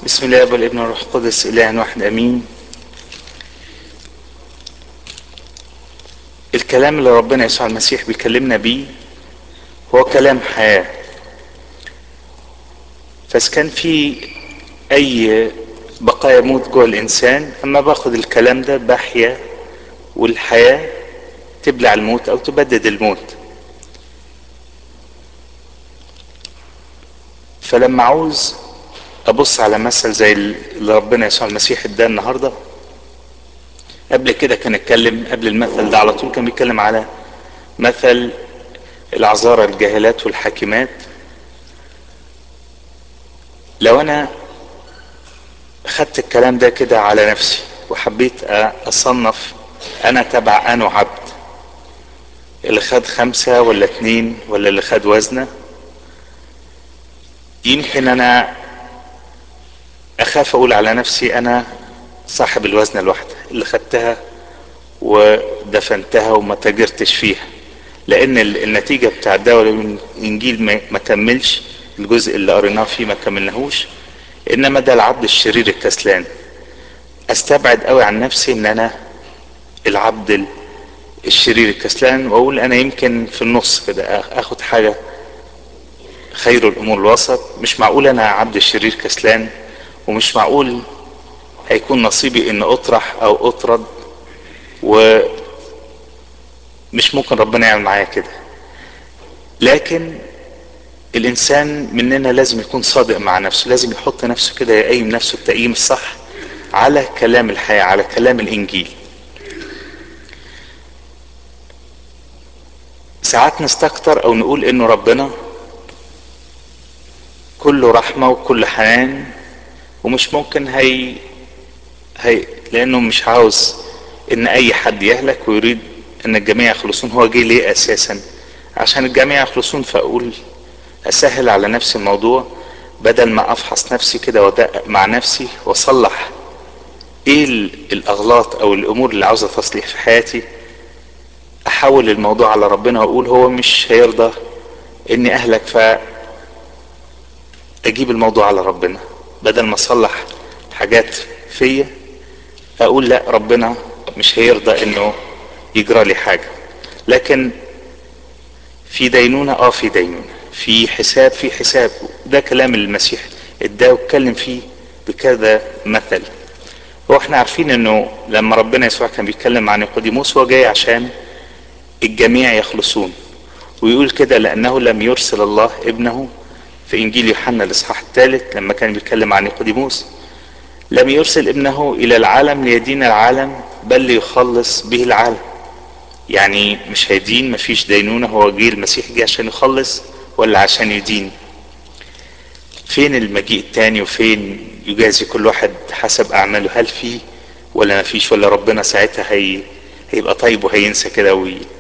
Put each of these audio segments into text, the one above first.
بسم الله والابن والروح القدس اله واحد امين. الكلام اللي ربنا يسوع المسيح بيكلمنا بيه هو كلام حياة. فاذا كان في اي بقايا موت جوه الانسان، اما باخد الكلام ده بحيا، والحياة تبلع الموت او تبدد الموت. فلما عاوز ابص على مثل زي اللي ربنا يسوع المسيح اداه النهارده، قبل كده كان اتكلم قبل المثل ده على طول، كان بيتكلم على مثل العذارى الجاهلات والحاكمات. لو انا خدت الكلام ده كده على نفسي وحبيت اصنف انا تبع انو عبد، اللي خد 5 ولا 2 ولا اللي خد وزنة، يمكن انا اخاف اقول على نفسي انا صاحب الوزنة الواحدة اللي خدتها ودفنتها وما تاجرتش فيها، لان النتيجة بتاع الدواء الانجيل ما كملش الجزء اللي قريناه فيه، ما كملناهوش. انما ده العبد الشرير الكسلان. استبعد قوي عن نفسي ان انا العبد الشرير الكسلان، واقول انا يمكن في النص كده، اخد حاجة خير الامور الوسط. مش معقول انا عبد الشرير كسلان، ومش معقول هيكون نصيبي ان اطرح او اطرد، ومش ممكن ربنا يعمل معايا كده. لكن الانسان مننا لازم يكون صادق مع نفسه، لازم يحط نفسه كده، يقيم نفسه التقييم الصح على كلام الحياة، على كلام الانجيل. ساعات نستكتر او نقول انه ربنا كله رحمة وكل حنان، ومش ممكن هي لانه مش عاوز ان اي حد يهلك، ويريد ان الجميع يخلصون. هو جه ليه اساسا؟ عشان الجميع يخلصون. فاقول اسهل على نفسي الموضوع، بدل ما افحص نفسي كده وادقق مع نفسي واصلح ايه الاغلاط او الامور اللي عاوزة تصليح في حياتي، احول الموضوع على ربنا واقول هو مش هيرضى اني اهلك، فاجيب الموضوع على ربنا. بدل ما اصلح حاجات فيا اقول لا، ربنا مش هيرضى انه يجرى لي حاجة. لكن في دينونة، في دينونة، في حساب، في حساب. ده كلام المسيح اداه واتكلم فيه بكذا مثل. واحنا عارفين انه لما ربنا يسوع كان بيتكلم عن نيقوديموس، هو جاي عشان الجميع يخلصون. ويقول كده لانه لم يرسل الله ابنه، في انجيل يوحنا الاصحاح 3 لما كان بيتكلم عن نيقوديموس، لم يرسل ابنه الى العالم ليدين العالم، بل ليخلص به العالم. يعني مش هيدين، مفيش دينونة. هو جه المسيح جه عشان يخلص ولا عشان يدين؟ فين المجيء التاني؟ وفين يجازي كل واحد حسب اعماله؟ هل فيه ولا مفيش؟ ولا ربنا ساعتها هيبقى طيب وهينسى كده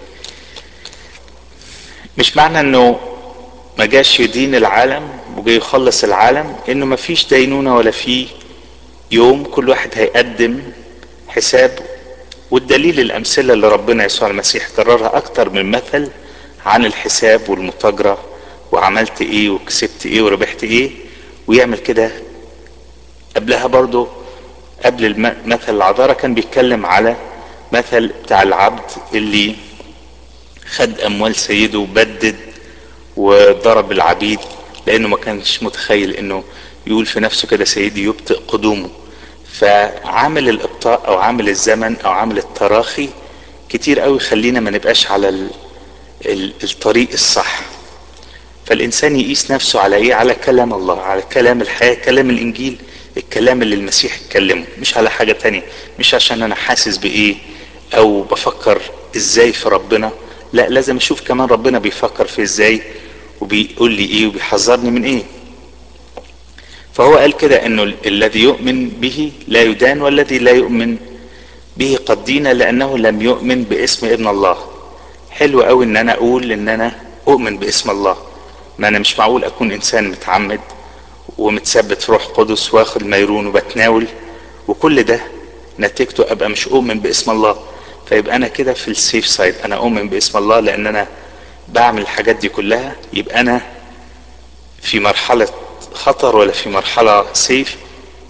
مش معنى انه ما جاش يدين العالم وجاي يخلص العالم انه مفيش دينونة ولا فيه يوم كل واحد هيقدم حساب. والدليل الامثلة اللي ربنا يسوع المسيح كررها اكتر من مثل عن الحساب والمتاجرة، وعملت ايه وكسبت ايه وربحت ايه. ويعمل كده قبلها برضو، قبل مثل العذارى كان بيتكلم على مثل بتاع العبد اللي خد اموال سيده وبدد وضرب العبيد، لانه ما كانش متخيل انه يقول في نفسه كده سيدي يبطئ قدومه. فعامل الابطاء او عامل الزمن او عامل التراخي كتير قوي خلينا ما نبقاش على الطريق الصح. فالانسان يقيس نفسه على ايه؟ على كلام الله، على كلام الحياة، كلام الانجيل، الكلام اللي المسيح اتكلمه، مش على حاجة تانية. مش عشان انا حاسس بايه او بفكر ازاي في ربنا، لا، لازم اشوف كمان ربنا بيفكر في ازاي وبيقول لي ايه وبيحذرني من ايه. فهو قال كده انه الذي يؤمن به لا يدان، والذي لا يؤمن به قد دين لانه لم يؤمن باسم ابن الله. حلو قوي ان انا اقول ان انا اؤمن باسم الله. ما انا مش معقول اكون انسان متعمد ومتثبت في روح قدس واخد ميرون وبتناول وكل ده نتيجته ابقى مش اؤمن باسم الله. فيبقى انا كده في السيف سايد، انا اؤمن باسم الله لان انا بعمل الحاجات دي كلها، يبقى انا في مرحلة خطر ولا في مرحلة سيف؟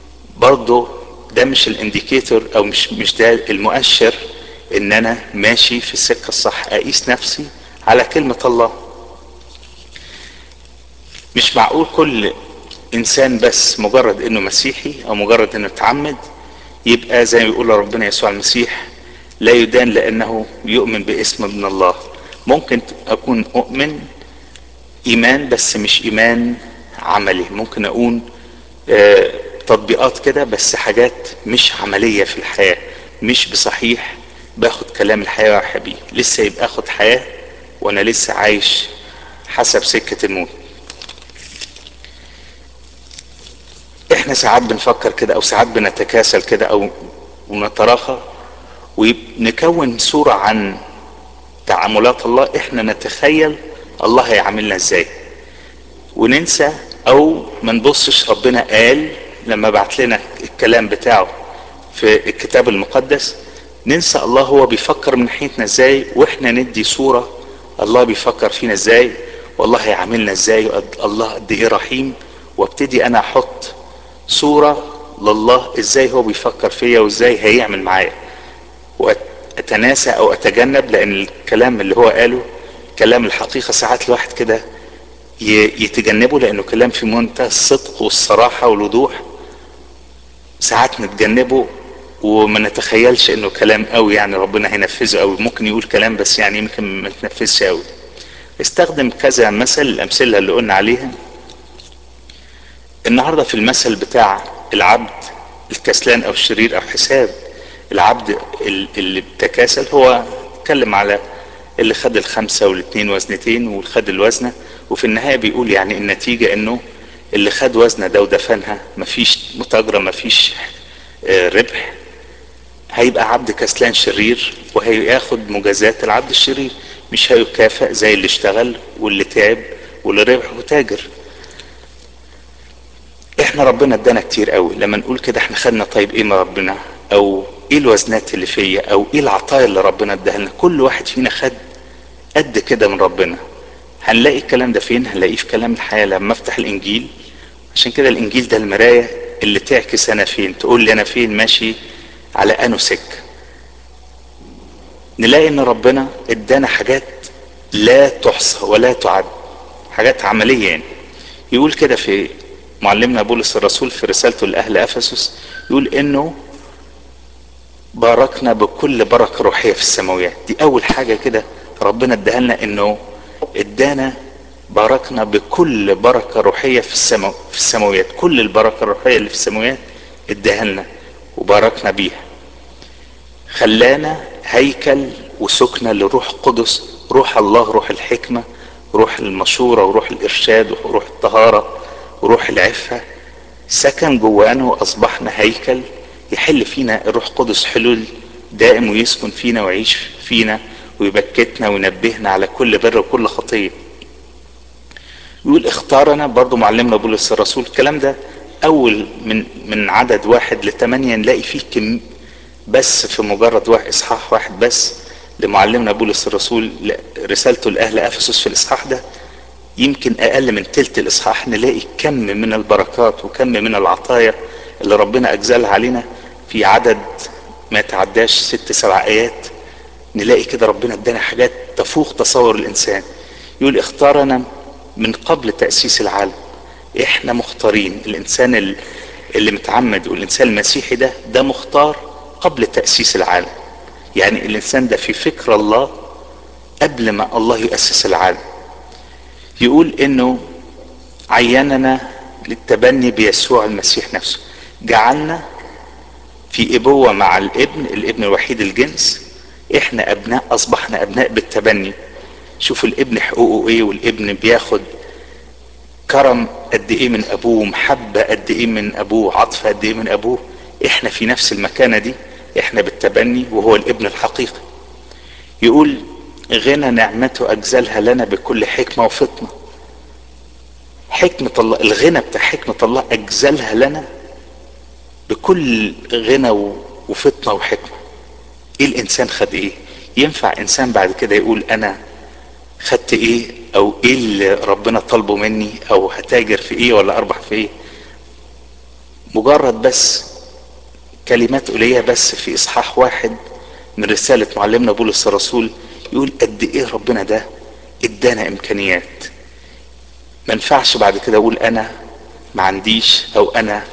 برضو ده مش الانديكيتور او مش ده المؤشر ان انا ماشي في السكة الصح. اقيس نفسي على كلمة الله. مش معقول كل انسان بس مجرد انه مسيحي او مجرد انه اتعمد يبقى زي ما بيقول ربنا يسوع المسيح لا يدان لانه يؤمن باسم ابن الله. ممكن اكون اؤمن ايمان بس مش ايمان عملي. ممكن اقول تطبيقات كده بس حاجات مش عملية في الحياة. مش بصحيح باخد كلام الحياة وحبيه لسه يبقى اخد حياة وانا لسه عايش حسب سكة الموت. احنا ساعات بنفكر كده او ساعات بنتكاسل كده او ونتراخى ونكون صورة عن تعاملات الله. احنا نتخيل الله هيعاملنا ازاي وننسى او ما نبصش ربنا قال لما بعت لنا الكلام بتاعه في الكتاب المقدس. ننسى الله هو بيفكر من ناحيتنا ازاي واحنا ندي صورة الله بيفكر فينا ازاي والله هيعاملنا ازاي الله قد ايه رحيم. وابتدي انا احط صورة لله ازاي هو بيفكر فيا وازاي هيعمل معايا واتناسى او اتجنب. لان الكلام اللي هو قاله كلام الحقيقة ساعات الواحد كده يتجنبه لانه كلام في منتهى الصدق والصراحة والوضوح. ساعات نتجنبه وما نتخيلش انه كلام قوي يعني ربنا هينفذه قوي. ممكن يقول كلام بس يعني يمكن ما تنفذش قوي. استخدم كذا مثل الامثلة اللي قلنا عليها النهاردة في المثل بتاع العبد الكسلان او الشرير او حساب العبد اللي بتكاسل. هو اتكلم على اللي خد الخمسة والاتنين وزنتين واللي خد الوزنة وفي النهاية بيقول يعني النتيجة انه اللي خد وزنة ده ودفنها مفيش متاجرة مفيش ربح. هيبقى عبد كسلان شرير وهياخد مجازات العبد الشرير. مش هيكافئ زي اللي اشتغل واللي تعب واللي ربح وتاجر. احنا ربنا ادانا كتير قوي. لما نقول كده احنا خدنا طيب ايه من ربنا او ايه الوزنات اللي فيا او ايه العطايا اللي ربنا اداها لنا. كل واحد فينا خد قد كده من ربنا. هنلاقي الكلام ده فين؟ هنلاقيه في كلام الحياة لما افتح الانجيل. عشان كده الانجيل ده المراية اللي تعكس انا فين تقول لي انا فين ماشي على انو سكة. نلاقي ان ربنا ادانا حاجات لا تحصى ولا تعد. حاجات عملية يعني. يقول كده في معلمنا بولس الرسول في رسالته لأهل أفسس يقول انه باركنا بكل بركة روحية في السماويات. دي اول حاجة كده ربنا اداها لنا انه ادانا باركنا بكل بركة روحية في السماويات. كل البركة الروحية اللي في السماويات اداها لنا وباركنا بيها. خلانا هيكل وسكنة لروح قدس روح الله روح الحكمة روح المشورة وروح الارشاد وروح الطهارة وروح العفة سكن جوانا واصبحنا هيكل يحل فينا الروح قدس حلول دائم ويسكن فينا ويعيش فينا ويبكتنا وينبهنا على كل بر وكل خطية. يقول اختارنا برضو معلمنا بولس الرسول الكلام ده اول من عدد 1-8 نلاقي فيه بس في مجرد اصحاح واحد بس لمعلمنا بولس الرسول رسالته لاهل افسس. في الاصحاح ده يمكن اقل من تلت الاصحاح نلاقي كم من البركات وكم من العطايا اللي ربنا اجزلها علينا في عدد ما يتعداش 6-7 ايات. نلاقي كده ربنا ادانا حاجات تفوق تصور الانسان. يقول اختارنا من قبل تأسيس العالم. احنا مختارين. الانسان اللي متعمد والانسان المسيحي ده مختار قبل تأسيس العالم. يعني الانسان ده في فكر الله قبل ما الله يؤسس العالم. يقول انه عيننا للتبني بيسوع المسيح نفسه. جعلنا في ابوة مع الابن الوحيد الجنس. احنا ابناء اصبحنا ابناء بالتبني. شوفوا الابن حقوقه ايه والابن بياخد كرم قد ايه من ابوه محبة قد ايه من ابوه عطف قد ايه من ابوه. احنا في نفس المكانة دي. احنا بالتبني وهو الابن الحقيقي. يقول غنى نعمته اجزلها لنا بكل حكمة وفطنة. حكمة الله الغنى بتاع حكمة الله اجزلها لنا بكل غنى وفطنة وحكمة. ايه الانسان خد ايه؟ ينفع انسان بعد كده يقول انا خدت ايه او ايه اللي ربنا طلبه مني او هتاجر في ايه ولا اربح في ايه؟ مجرد بس كلمات قليلة بس في اصحاح واحد من رسالة معلمنا بولس الرسول يقول قد ايه ربنا ده ادانا امكانيات. ما ينفعش بعد كده اقول انا ما عنديش، او انا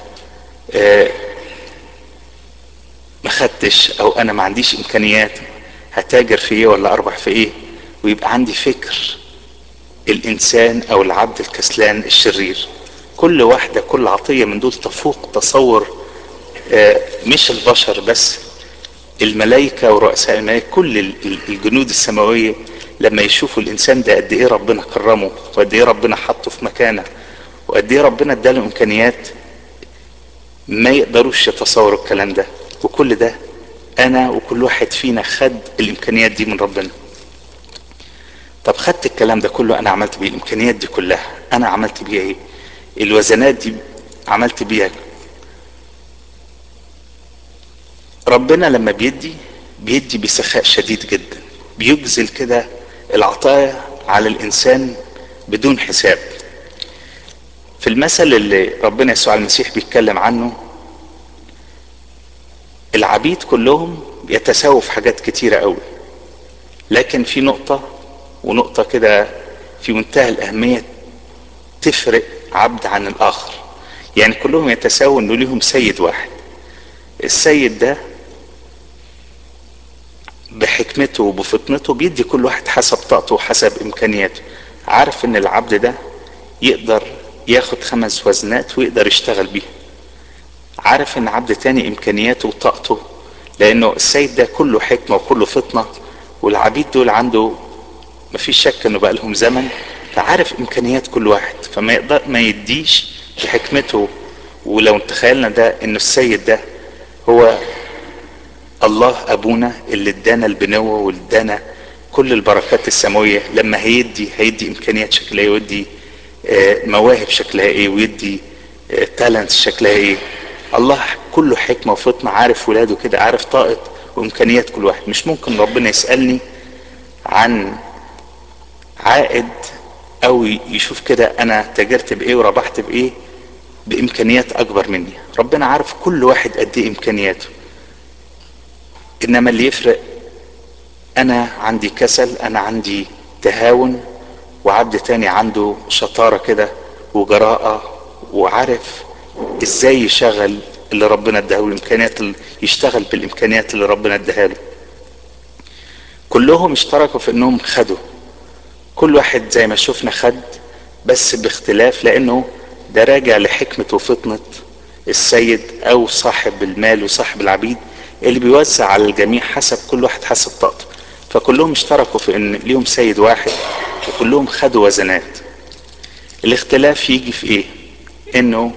ما خدتش، او انا ما عنديش امكانيات، هتاجر في ايه ولا اربح في ايه، ويبقى عندي فكر الانسان او العبد الكسلان الشرير. كل واحدة كل عطية من دول تفوق تصور مش البشر بس، الملائكة ورؤساء الملائكة كل الجنود السماوية لما يشوفوا الانسان ده قد ايه ربنا كرمه، وقد ايه ربنا حطه في مكانه، وقد ايه ربنا اداله امكانيات، ما يقدروش يتصوروا الكلام ده. وكل ده انا وكل واحد فينا خد الامكانيات دي من ربنا. طب خدت الكلام ده كله، انا عملت بيه الامكانيات دي كلها، انا عملت بيها ايه؟ الوزنات دي عملت بيها. ربنا لما بيدي بسخاء شديد جدا، بيجزل كده العطايا على الانسان بدون حساب. في المثل اللي ربنا يسوع المسيح بيتكلم عنه، العبيد كلهم يتساووا في حاجات كتيرة قوي، لكن في نقطة ونقطة كده في منتهى الأهمية تفرق عبد عن الآخر. يعني كلهم يتساووا انه ليهم سيد واحد، السيد ده بحكمته وبفطنته بيدي كل واحد حسب طاقته وحسب امكانياته. عارف ان العبد ده يقدر ياخد 5 وزنات ويقدر يشتغل بيها، عارف ان عبد تاني امكانياته وطاقته، لانه السيد ده كله حكمة وكله فطنة، والعبيد دول عنده مفيش شك انه بقى لهم زمن، فعارف امكانيات كل واحد، فما يقدر ما يديش بحكمته. ولو تخيلنا ده انه السيد ده هو الله ابونا اللي ادانا البنوة واللي ادانا كل البركات السماوية، لما هيدي امكانيات شكلها ايه، ويدي مواهب شكلها ايه، ويدي تالنت شكلها ايه. الله كله حكمة وفطنة، عارف ولاده كده، عارف طاقة وامكانيات كل واحد. مش ممكن ربنا يسألني عن عائد او يشوف كده انا تاجرت بايه وربحت بايه بامكانيات اكبر مني. ربنا عارف كل واحد قد ايه امكانياته، انما اللي يفرق انا عندي كسل، انا عندي تهاون، وعبد تاني عنده شطارة كده وجراءة، وعارف ازاي يشغل اللي ربنا اداله، الامكانيات اللي يشتغل بالامكانيات اللي ربنا اداها له. كلهم اشتركوا في انهم خدوا، كل واحد زي ما شفنا خد، بس باختلاف، لانه ده راجع لحكمة وفطنة السيد او صاحب المال وصاحب العبيد اللي بيوزع على الجميع حسب كل واحد حسب طاقته. فكلهم اشتركوا في ان ليهم سيد واحد، وكلهم خدوا وزنات. الاختلاف يجي في ايه؟ انه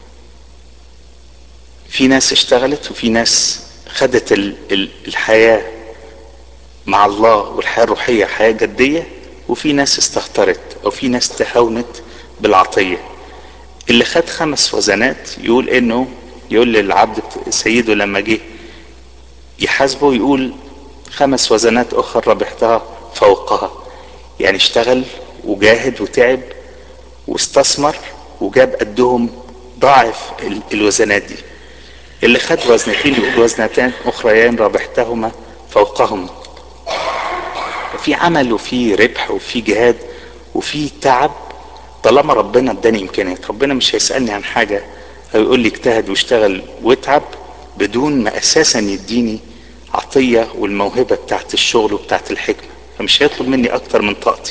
في ناس اشتغلت، وفي ناس خدت الحياة مع الله والحياة الروحية حياة جدية، وفي ناس استهترت، او في ناس تهاونت بالعطية. اللي خد 5 وزنات يقول للعبد سيده لما جه يحاسبه، يقول 5 وزنات اخرى ربحتها فوقها. يعني اشتغل وجاهد وتعب واستثمر وجاب قدهم ضاعف الوزنات دي. اللي خد وزنتين يقول وزنتان اخريان ربحتهما فوقهم. في عمل وفي ربح وفي جهاد وفي تعب. طالما ربنا اداني امكانيات، ربنا مش هيسألني عن حاجة او يقول لي اجتهد واشتغل واتعب بدون ما اساسا يديني عطية والموهبة بتاعت الشغل وبتاعت الحكمة، فمش هيطلب مني اكتر من طاقتي.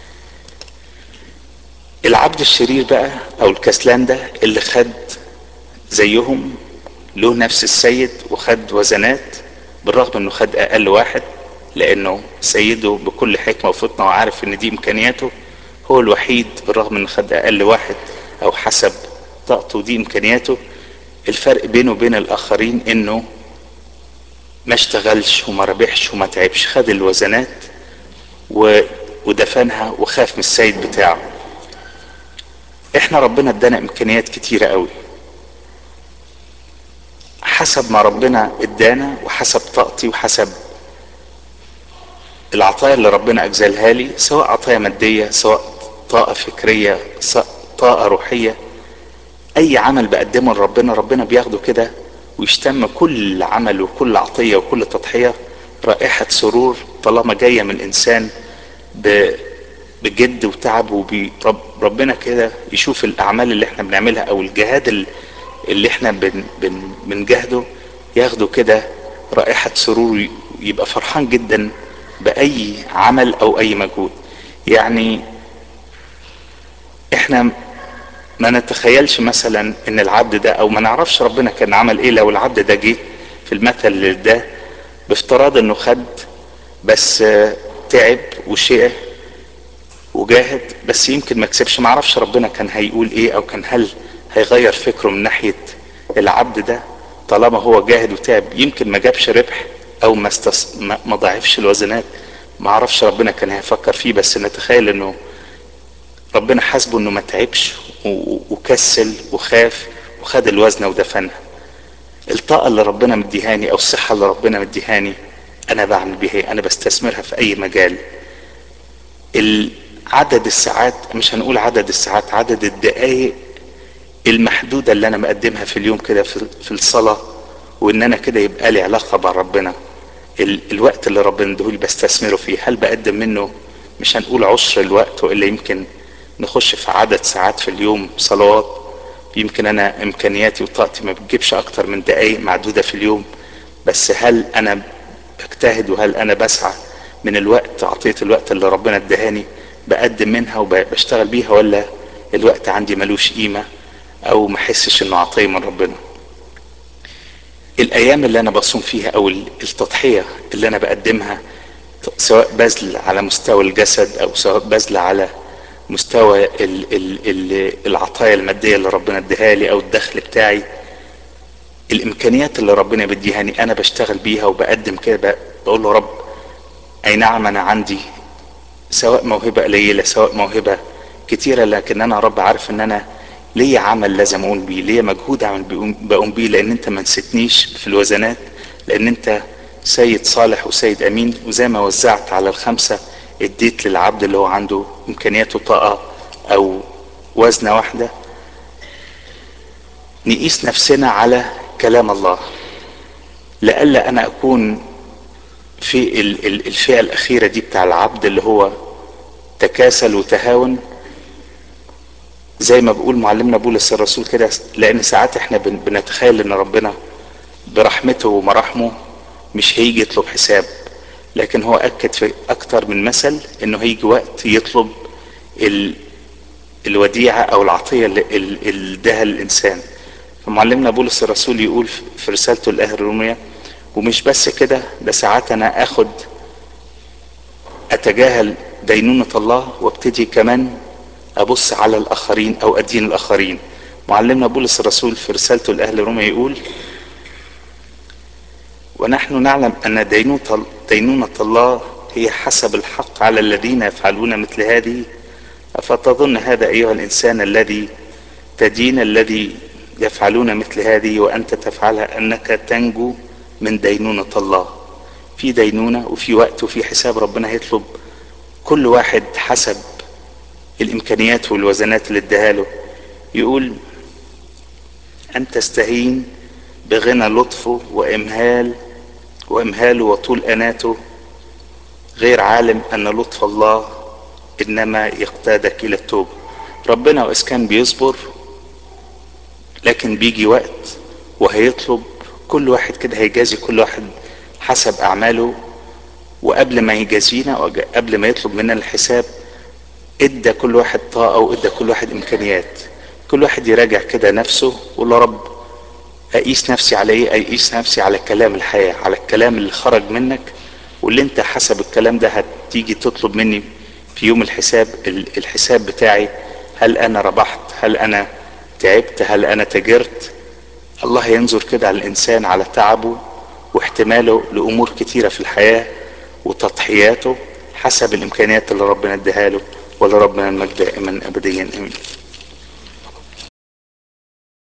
العبد الشرير بقى او الكسلان ده اللي خد زيهم، له نفس السيد وخد وزنات، بالرغم انه خد اقل واحد، لانه سيده بكل حكمة وفطنة وعارف ان دي امكانياته، هو الوحيد بالرغم انه خد اقل واحد او حسب طاقته دي امكانياته. الفرق بينه وبين الاخرين انه ما اشتغلش وما ربحش وما تعبش، خد الوزنات ودفنها وخاف من السيد بتاعه. احنا ربنا ادانا امكانيات كتيرة قوي، حسب ما ربنا ادانا وحسب طاقتي وحسب العطايا اللي ربنا اجزلها لي، سواء عطايا مادية، سواء طاقة فكرية، سواء طاقة روحية. اي عمل بقدمه لربنا، ربنا بياخده كده ويشتم كل عمل وكل عطية وكل تضحية رائحة سرور طالما جاية من انسان بجد وتعب. وربنا كده يشوف الاعمال اللي احنا بنعملها او الجهاد اللي احنا بنجاهده، ياخده كده رائحة سرور، يبقى فرحان جدا بأي عمل أو أي مجهود. يعني احنا ما نتخيلش مثلا ان العبد ده، او ما نعرفش ربنا كان عمل ايه لو العبد ده جه في المثل ده بافتراض انه خد بس تعب وشقى وجاهد بس يمكن ما كسبش. ما اعرفش ربنا كان هيقول ايه، او كان هل هيغير فكره من ناحية العبد ده طالما هو جاهد وتعب. يمكن ما جابش ربح او ما ضاعفش الوزنات. ما اعرفش ربنا كان هيفكر فيه، بس نتخيل انه ربنا حاسبه انه ما تعبش وكسل وخاف وخد الوزنة ودفنها. الطاقة اللي ربنا مديهاني او الصحة اللي ربنا مديهاني انا بعمل بيها ايه؟ انا بستثمرها في اي مجال. عدد الساعات، مش هنقول عدد الساعات، عدد الدقائق المحدودة اللي انا مقدمها في اليوم كده في الصلاة، وان انا كده يبقى لي علاقة مع ربنا. الوقت اللي ربنا ادهولي بستثمره فيه، هل بقدم منه مش هنقول عشر الوقت، والا يمكن نخش في عدد ساعات في اليوم صلوات يمكن انا امكانياتي وطاقتي ما بتجيبش اكتر من دقائق معدودة في اليوم. بس هل انا بجتهد وهل انا بسعى من الوقت، عطية الوقت اللي ربنا ادهاني بقدم منها وبشتغل بيها، ولا الوقت عندي ملوش قيمة او ما حسش انه عطية من ربنا؟ الايام اللي انا بصوم فيها او التضحية اللي انا بقدمها، سواء بذل على مستوى الجسد او سواء بذل على مستوى العطايا المادية اللي ربنا اديها لي او الدخل بتاعي، الامكانيات اللي ربنا بيديهاني انا بشتغل بيها وبقدم كده. بقول له رب اي نعم انا عندي سواء موهبة قليلة سواء موهبة كتيرة، لكن انا رب عارف ان انا ليا عمل لازم اقوم بيه، ليا مجهود بقوم بيه، لان انت ما نسيتنيش في الوزنات، لان انت سيد صالح وسيد امين. وزي ما وزعت على الخمسة اديت للعبد اللي هو عنده امكانياته طاقة او وزنة واحدة. نقيس نفسنا على كلام الله، لألا انا اكون في الفئة الاخيرة دي بتاع العبد اللي هو تكاسل وتهاون. زي ما بقول معلمنا بولس الرسول كده، لان ساعات احنا بنتخيل ان ربنا برحمته ومراحمه مش هيجي يطلب حساب، لكن هو اكد في اكتر من مثل انه هيجي وقت يطلب الوديعة او العطية اللي اداها الانسان. فمعلمنا بولس الرسول يقول في رسالته لاهل روميا، ومش بس كده، ده ساعات انا اتجاهل دينونة الله وابتدي كمان ابص على الاخرين او ادين الاخرين. معلمنا بولس الرسول في رسالته لاهل روميا يقول: ونحن نعلم ان دينونة الله هي حسب الحق على الذين يفعلون مثل هذه، أفتظن هذا أيها الإنسان الذي تدين الذي يفعلون مثل هذه وأنت تفعلها أنك تنجو من دينونة الله؟ في دينونة وفي وقت وفي حساب ربنا هيطلب كل واحد حسب الإمكانيات والوزنات اللي اداها. يقول: أن تستهين بغنى لطفه وإمهاله وطول أناته، غير عالم أن لطف الله إنما يقتادك إلى التوبة. ربنا وإذ كان بيصبر، لكن بيجي وقت وهيطلب كل واحد كده، هيجازي كل واحد حسب أعماله. وقبل ما يجازينا وقبل ما يطلب مننا الحساب، ادى كل واحد طاقة وادى كل واحد إمكانيات. كل واحد يراجع كده نفسه ويقول يا رب اقيس نفسي على ايه؟ اقيس نفسي على كلام الحياة، على الكلام اللي خرج منك واللي انت حسب الكلام ده هتيجي تطلب مني في يوم الحساب. الحساب بتاعي، هل انا ربحت؟ هل انا تعبت؟ هل انا تجرت؟ الله ينظر كده على الانسان، على تعبه واحتماله لامور كتيرة في الحياة وتضحياته حسب الامكانيات اللي ربنا اداها له. ولربنا المجد دائما ابديا امين.